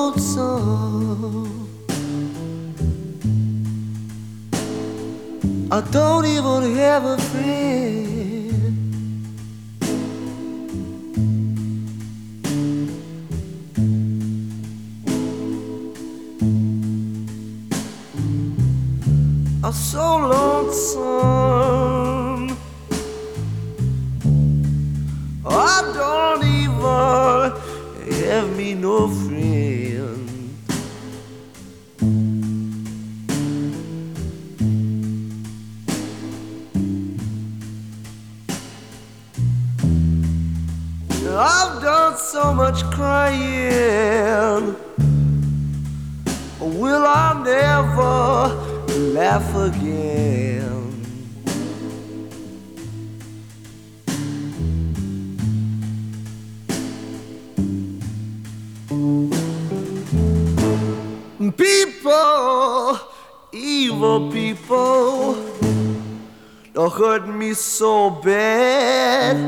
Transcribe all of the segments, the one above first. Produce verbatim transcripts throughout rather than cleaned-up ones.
lonesome. I don't even have a friend. I'm so lonesome. I don't even have me no friend. I've done so much crying. Will I never laugh again? People, evil people, don't hurt me so bad.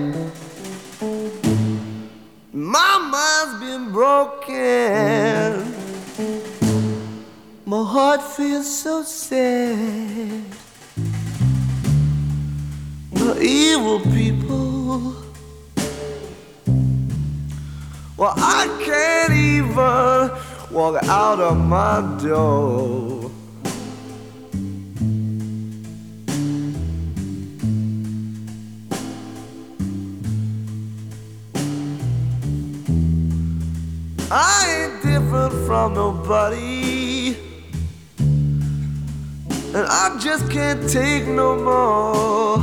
My mind's been broken. My heart feels so sad. The evil people, well, I can't even walk out of my door. I ain't different from nobody, and I just can't take no more.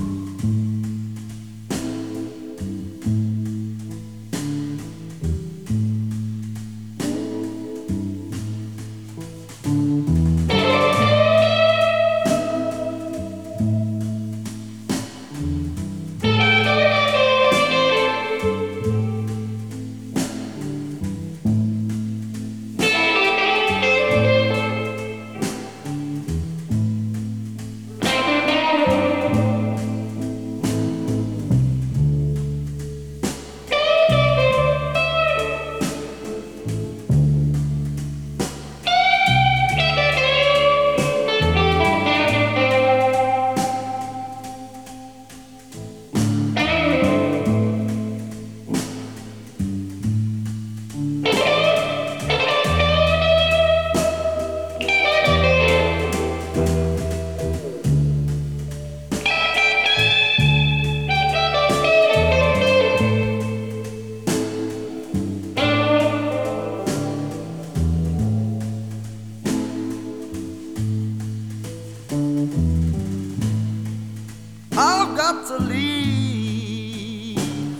I've got to leave.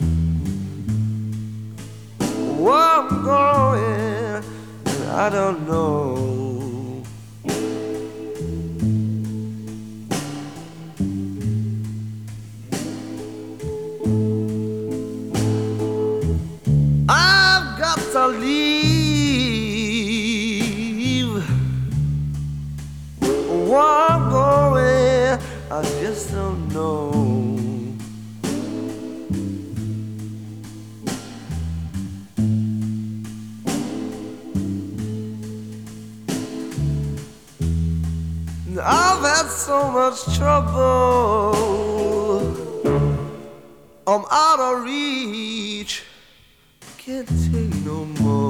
Where I'm going, and I don't know. I've got to leave. Where I'm going, I just don't know. I've had so much trouble. I'm out of reach. Can't take no more.